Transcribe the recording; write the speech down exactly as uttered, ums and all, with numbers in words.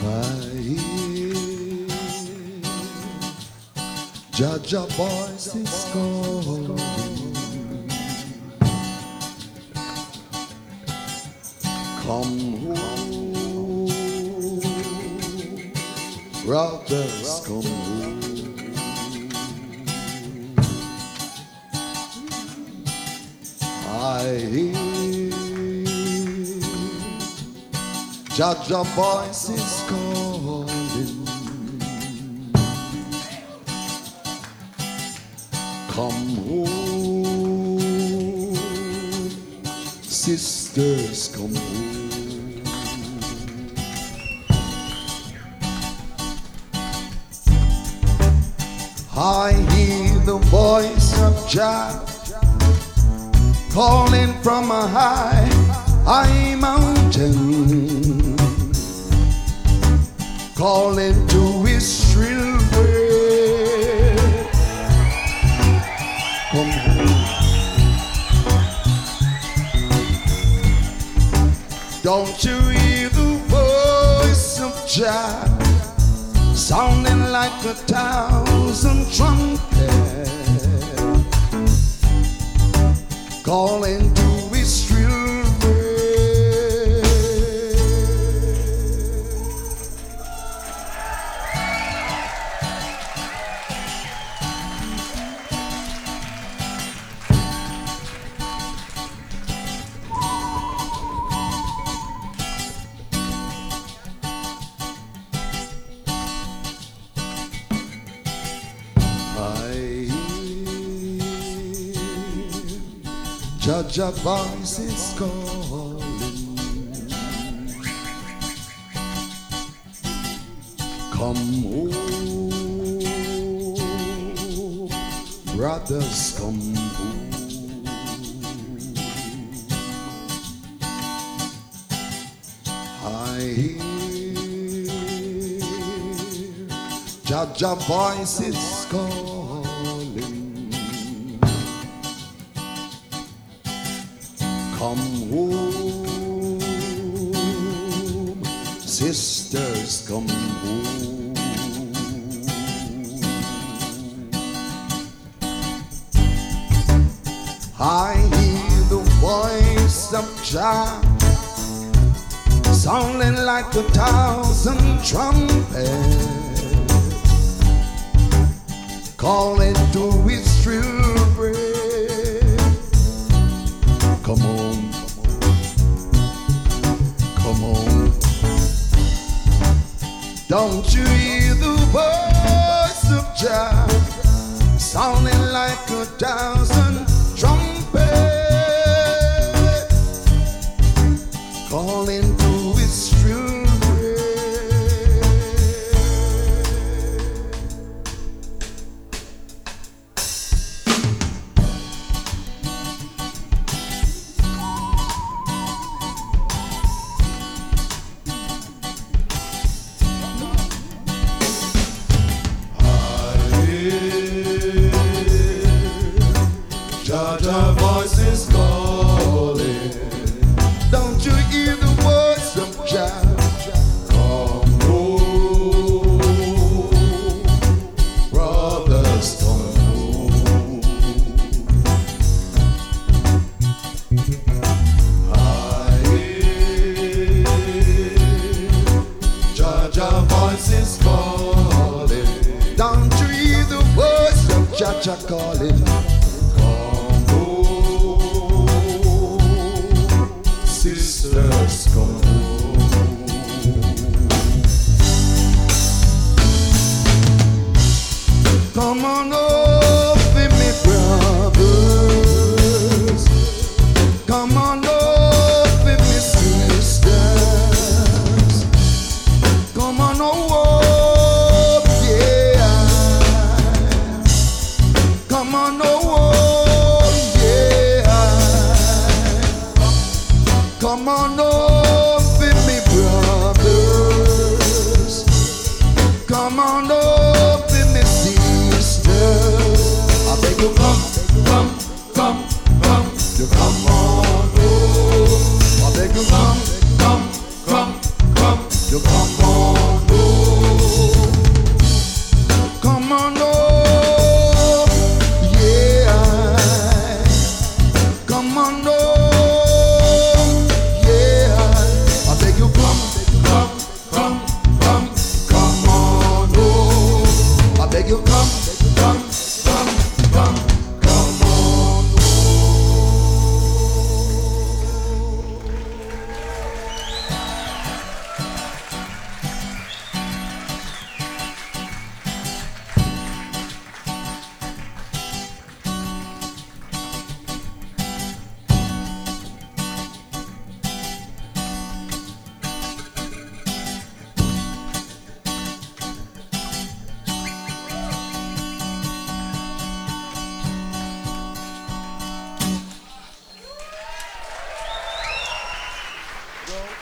Jaja voice is calling. Come home, brothers, come home. I hear Jaja voice is calling. Come home, sisters, come home. I hear the voice of Jah calling from a high, high mountain, calling to his children. Come home. Don't you hear the voice of Jah sounding like a thousand trumpets, calling to his children? Jaja voice is calling. Come home, brothers, come home. I hear Jaja voice is calling. Come home, sisters, come home. I hear the voice of Jah sounding like a thousand trumpets, calling to his children. Come on, come on. Don't you hear the voice of Jah sounding like a thousand trumpets, calling to his children? Jaja voice is calling. Don't you hear the voice of Jah? Come home, brothers, come home. I hear Jaja voice is calling. Don't you hear the voice of Jaja calling? Sisters, come home. Come on over me, brothers. Come on over me, sisters. Come on over, yeah. Come on over, yeah. Come on over me, brothers. Come on over me, sisters. I beg you, come, come, come, come. You come on over. I beg you, come, come, come, come. You come on go.